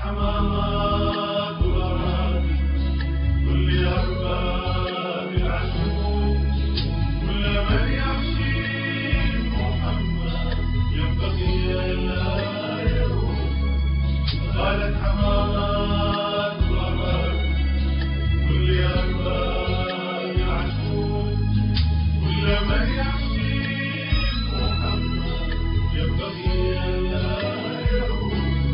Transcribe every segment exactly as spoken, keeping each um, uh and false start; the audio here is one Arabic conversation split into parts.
الحمامات والأراضي كل أرباب العشوق كل من يمشي محمد ينبغي ألا يروح. قالت حمامات والأراضي كل أرباب العشوق كل من يمشي محمد ينبغي ألا يروح.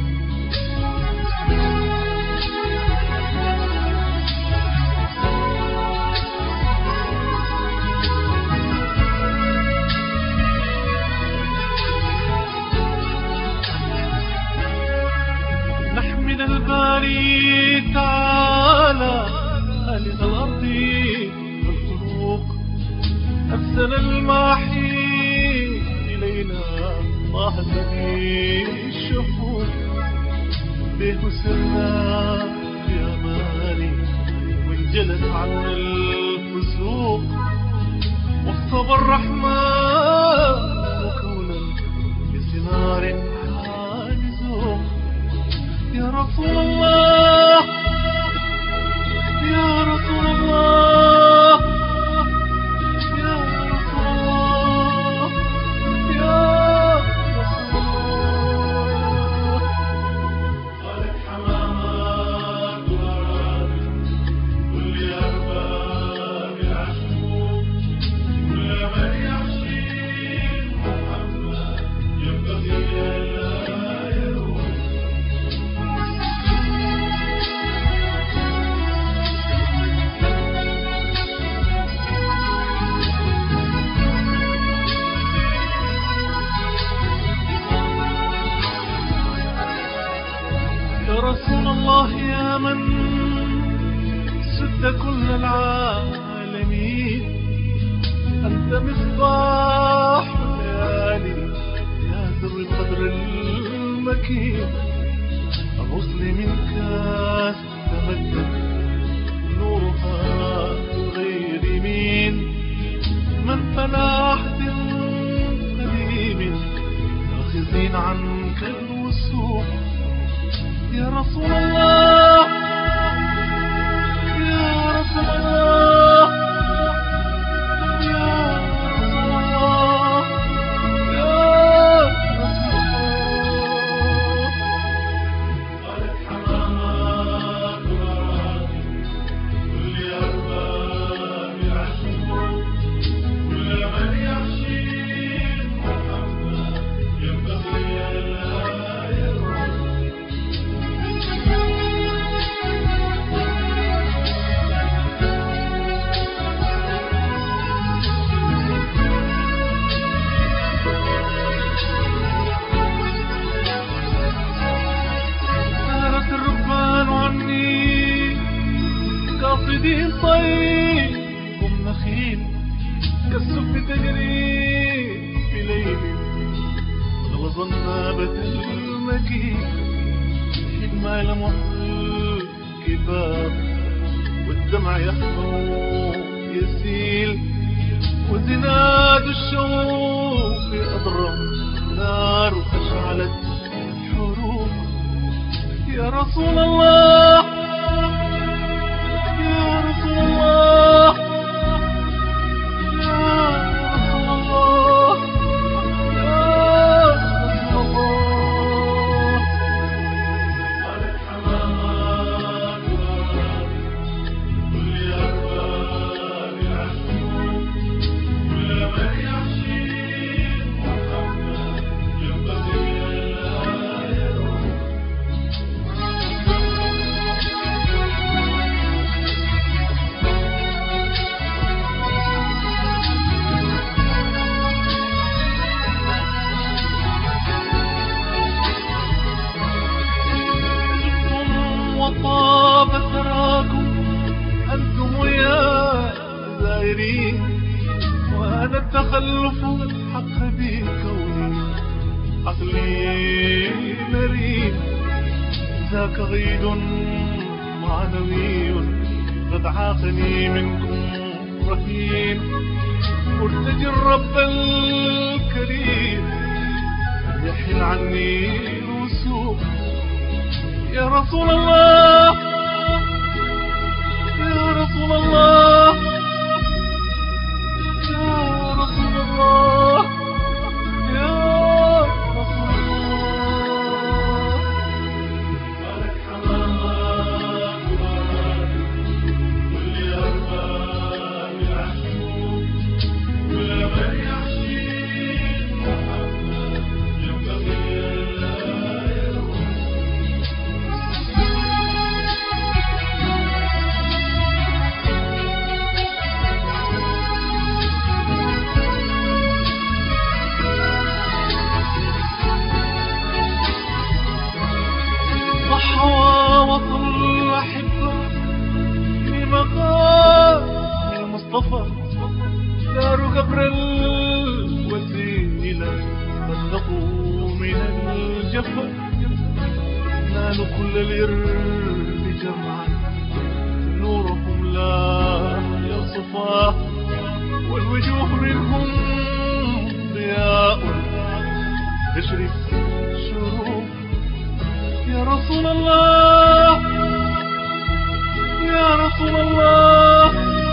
نحمد الباري تعالى خالق الأرض والخلوق أرسل الماحي إلينا طه الذي الشفوق به سرنا في أماني وانجلت عنا الفسوق واصطبى الرحمن وكونا بثمار حانزوق. يا رسول الله يا رسول الله يا رسول الله يا رسول الله. قالت حمامات والأراضي كل أرباب العشوق كل من يمشي محمد ينبغي ألا يروح. يا رسول الله يا من سد كل العالمين أنت مصباح الليالي يا ذر القدر المكين. الرسل منك تمدد نورها غير مين من فلا عهد قديم آخذين عنك الوثوق. يا رسول الله يا رسول الله يا رسول الله يا رسول الله. قالت حمامات والأراضي كل أرباب العشوق كل من يمشي محمد ينبغي ألا يروح. سارت الركبان عني قاصدين طيب هم نخيل كالسف تجري في ليل غلظ النابة المكين حين ما لمح الكباب والدمع يخفو يسيل وزناد الشوق أضرم نار أشعلت حروق. يا رسول الله يا رسول الله يا رسول الله يا رسول الله. قالت حمامات والأراضي كل أرباب العشوق كل من يمشي محمد ينبغي ألا يروح. وطاب ثراكم أنتم يا زائرين وأنا التخلف حق بي كوني عقلي مريم. ذاك غيد معنوي قد عاقني منكم رهين مرتجي الرب الكريم يحل عني الوسوق. يا رسول الله يا رسول الله يا رسول الله يا رسول الله. مالك حمامك وراك كل أرباب العشوق كل من يعشيك محمد ينبغي ألا يروح. ضحى وطل أحبه في مقام المصطفى دار قبر الوسيلة صدقوا من الجفا نالوا كل الإرث جمعا نورهم لا يصفى والوجوه منهم ضياء تشرف شروق. يا رسول الله يا رسول الله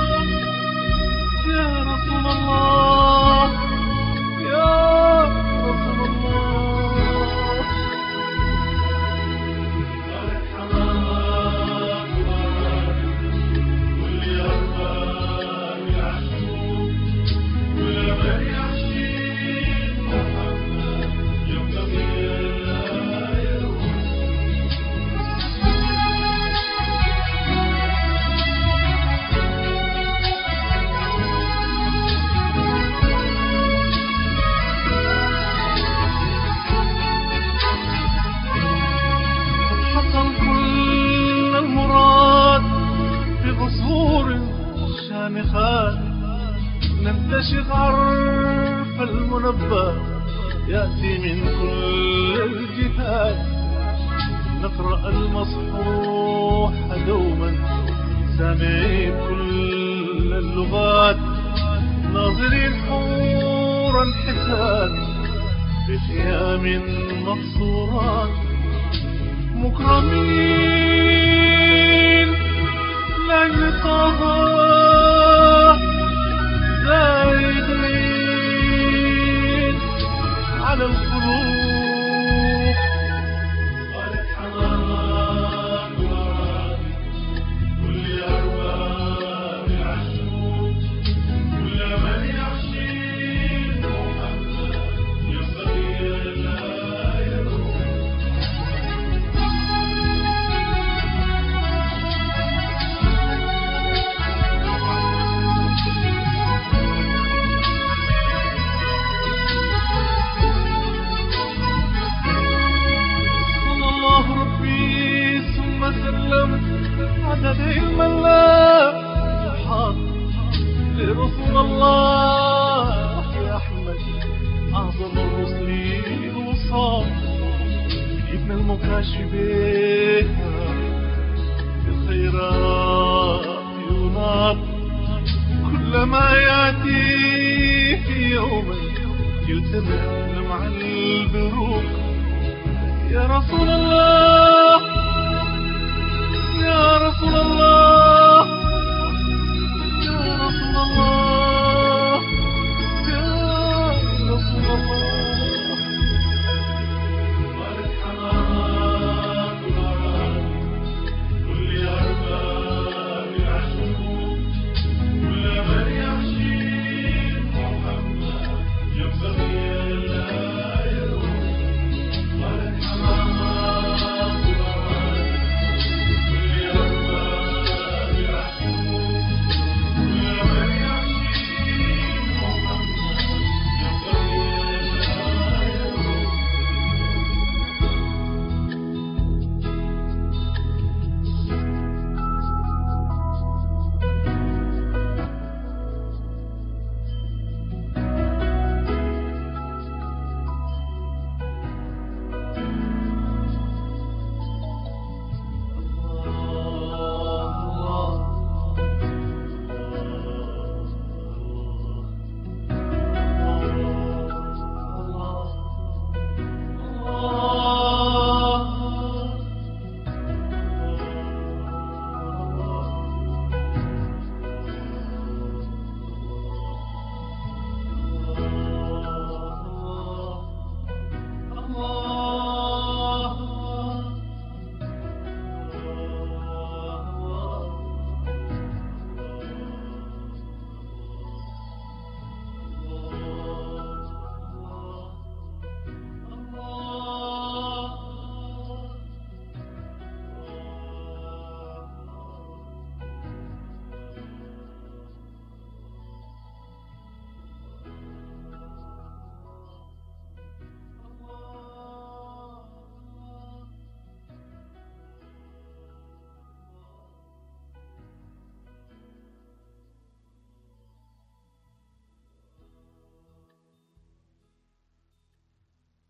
يا رسول الله يا رسول الله. مالك حمامك وراك كل أرباب العشوق كل من يعشيك محمد ينبغي ألا يروح. حصل كل المراد بقصور شامخات ننتشق عرف المنبه يأتي من كل الجهات نقرأ المصحوح دوما سامعين كل اللغات ناظرين حورا حسان بخيام مقصورات مكرمين لأجل طه زايدين على القلوب. مالك حمامك وراك كل أرباب العشوق كل من يعشيك محمد ينبغي ألا يروح. صلى الله ربي ثم سلم عدد علم الله سبحان لرسول الله يا أحمد أعظم الرسل وصال ابن المكاشفين بالخيرات ينار كلما يأتي في يوم يلتمع مع البروق. يا رسول الله